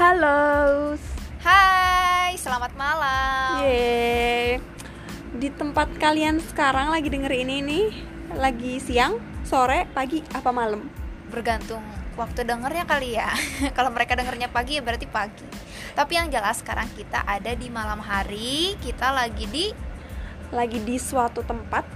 Halo. Hai, selamat malam. Yeay. Di tempat kalian sekarang lagi denger ini nih, lagi siang, sore, pagi, apa malam? Bergantung waktu dengernya kali ya. Kalau mereka dengernya pagi ya berarti pagi. Tapi yang jelas sekarang kita ada di malam hari. Kita lagi di suatu tempat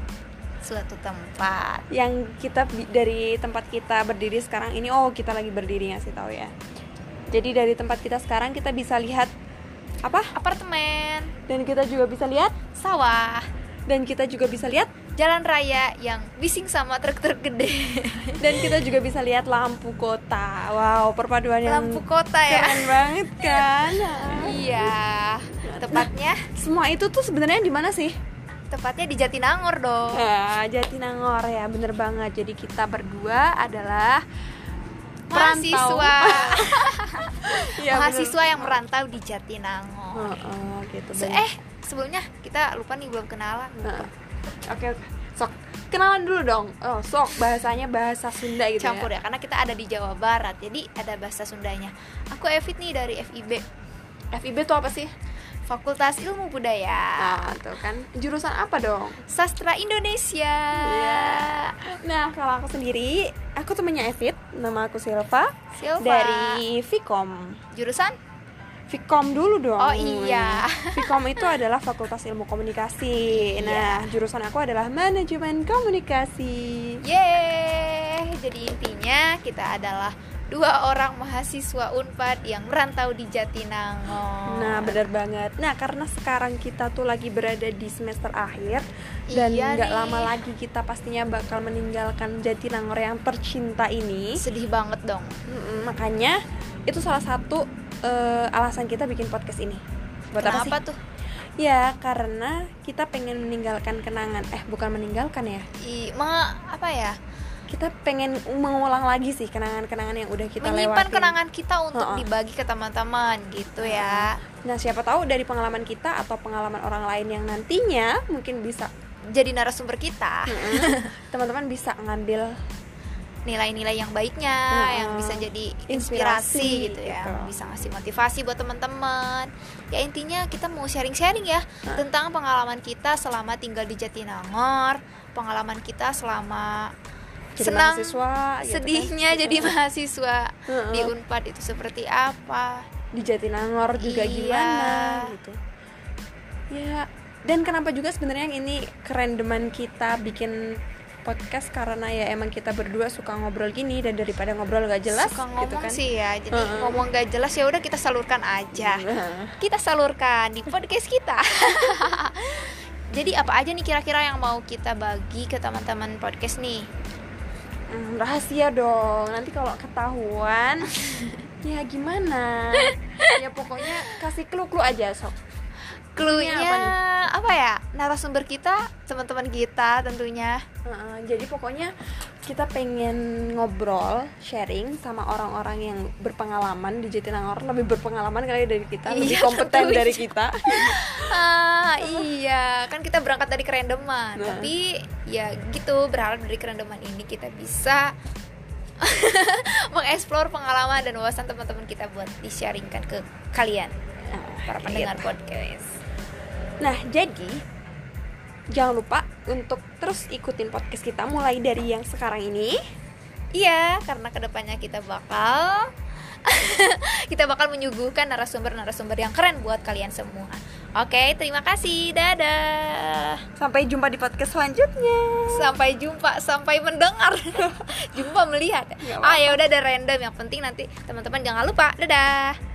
yang kita dari tempat kita berdiri sekarang ini. Oh, kita lagi berdiri, ngasih tahu ya. Jadi dari tempat kita sekarang kita bisa lihat apa? Apartemen. Dan kita juga bisa lihat sawah. Dan kita juga bisa lihat jalan raya yang bising sama truk-truk gede. Dan kita juga bisa lihat lampu kota. Wow, perpaduan yang lampu kota ya. Keren banget kan? Iya. Tepatnya semua itu tuh sebenarnya di mana sih? Tepatnya di Jatinangor dong. Jatinangor ya, bener banget. Jadi kita berdua adalah mahasiswa. Ya, mahasiswa yang merantau di Jatinangor. Gitu. Sebelumnya kita lupa nih, belum kenalan. Oke. Sok kenalan dulu dong. Sok bahasanya bahasa Sunda gitu. Campur ya, karena kita ada di Jawa Barat. Jadi ada bahasa Sundanya. Aku Evit nih dari FIB. FIB tuh apa sih? Fakultas Ilmu Budaya. Nah, tuh kan. Jurusan apa dong? Sastra Indonesia. Yeah. Nah, kalau aku sendiri, aku temennya Evit. Nama aku Silva. Dari Vkom. Jurusan? Vkom dulu dong. Oh iya. Vkom itu adalah Fakultas Ilmu Komunikasi. Nah, jurusan aku adalah Manajemen Komunikasi. Yeay. Jadi intinya kita adalah 2 orang mahasiswa Unpad yang merantau di Jatinangor. Nah, benar banget. Nah, karena sekarang kita tuh lagi berada di semester akhir dan nggak lama lagi kita pastinya bakal meninggalkan Jatinangor yang tercinta ini. Sedih banget dong. Makanya itu salah satu alasan kita bikin podcast ini. Buat Kenapa apa sih? Tuh? Ya, karena kita pengen meninggalkan kenangan. Bukan meninggalkan ya? Apa ya? Kita pengen mengulang lagi sih kenangan-kenangan yang udah kita lewatin. Menyimpan kenangan kita untuk dibagi ke teman-teman gitu ya. Nah, siapa tahu dari pengalaman kita atau pengalaman orang lain yang nantinya mungkin bisa jadi narasumber kita. Teman-teman bisa ngambil nilai-nilai yang baiknya, yang bisa jadi inspirasi gitu ya, bisa ngasih motivasi buat teman-teman. Ya intinya kita mau sharing-sharing ya tentang pengalaman kita selama tinggal di Jatinangor, pengalaman kita selama jadi senang, mahasiswa, sedihnya gitu kan? Jadi mahasiswa di Unpad itu seperti apa, di Jatinangor juga gimana gitu. Ya, dan kenapa juga sebenarnya ini kerandoman kita bikin podcast, karena ya emang kita berdua suka ngobrol gini, dan daripada ngobrol gak jelas suka ngomong gitu kan sih ya, jadi ngomong gak jelas ya udah kita salurkan aja. Kita salurkan di podcast kita. Jadi apa aja nih kira-kira yang mau kita bagi ke teman-teman podcast nih? Rahasia dong, nanti kalau ketahuan ya gimana. Ya pokoknya kasih clue aja sok. Cluenya apa ya? Narasumber kita, teman-teman kita tentunya. Jadi pokoknya kita pengen ngobrol, sharing sama orang-orang yang berpengalaman di Jatinangor, lebih berpengalaman kali dari kita, lebih kompeten dari kita. Iya, kan kita berangkat dari kerandoman. Tapi ya gitu, berharap dari kerandoman ini kita bisa mengeksplor pengalaman dan wawasan teman-teman kita buat di-sharingkan ke kalian, para pendengar podcast. Nah, jadi jangan lupa untuk terus ikutin podcast kita mulai dari yang sekarang ini. Iya, karena kedepannya kita bakal menyuguhkan narasumber-narasumber yang keren buat kalian semua. Oke, terima kasih. Dadah. Sampai jumpa di podcast selanjutnya. Sampai mendengar. Jumpa melihat. Ya udah ada random, yang penting nanti teman-teman jangan lupa. Dadah.